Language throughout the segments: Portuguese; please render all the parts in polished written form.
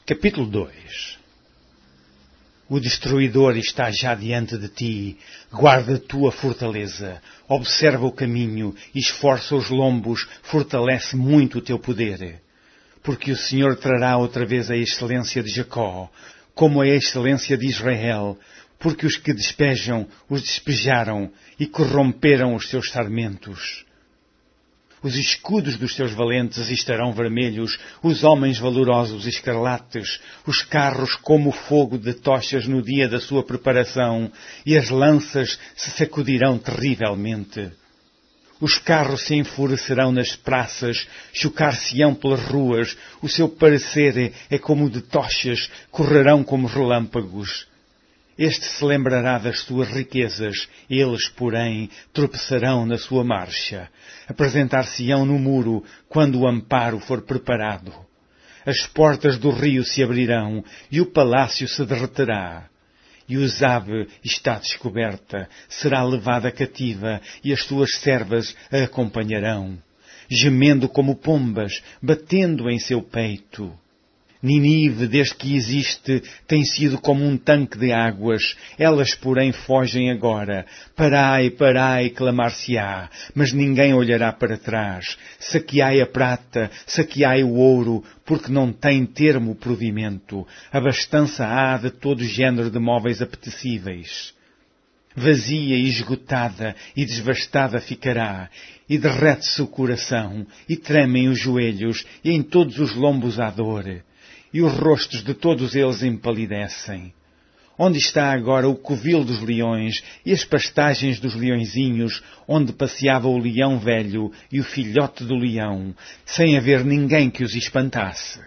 Capítulo 2. O destruidor está já diante de ti. Guarda a tua fortaleza. Observa o caminho, esforça os lombos, fortalece muito o teu poder. Porque o Senhor trará outra vez a excelência de Jacó, como a excelência de Israel, porque os que despejam os despejaram e corromperam os seus sarmentos. Os escudos dos seus valentes estarão vermelhos, os homens valorosos escarlates, os carros como fogo de tochas no dia da sua preparação, e as lanças se sacudirão terrivelmente. Os carros se enfurecerão nas praças, chocar-se-ão pelas ruas, o seu parecer é como o de tochas, correrão como relâmpagos. Este se lembrará das suas riquezas, eles, porém, tropeçarão na sua marcha. Apresentar-se-ão no muro, quando o amparo for preparado. As portas do rio se abrirão, e o palácio se derreterá. E Uzabe está descoberta, será levada cativa, e as suas servas a acompanharão, gemendo como pombas, batendo em seu peito. Ninive, desde que existe, tem sido como um tanque de águas. Elas, porém, fogem agora. Parai, parai, clamar-se-á, mas ninguém olhará para trás. Saqueai a prata, saqueai o ouro, porque não tem termo o provimento. Abastança há de todo género de móveis apetecíveis. Vazia e esgotada e desvastada ficará, e derrete-se o coração, e tremem os joelhos, e em todos os lombos há dor. E os rostos de todos eles empalidecem. Onde está agora o covil dos leões e as pastagens dos leõezinhos, onde passeava o leão velho e o filhote do leão, sem haver ninguém que os espantasse?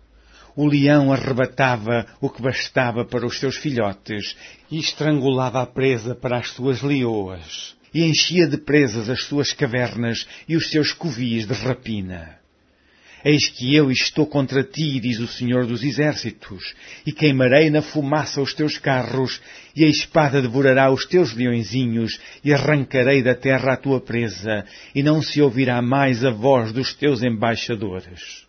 O leão arrebatava o que bastava para os seus filhotes e estrangulava a presa para as suas leoas, e enchia de presas as suas cavernas e os seus covis de rapina. Eis que eu estou contra ti, diz o Senhor dos Exércitos, e queimarei na fumaça os teus carros, e a espada devorará os teus leõezinhos, e arrancarei da terra a tua presa, e não se ouvirá mais a voz dos teus embaixadores.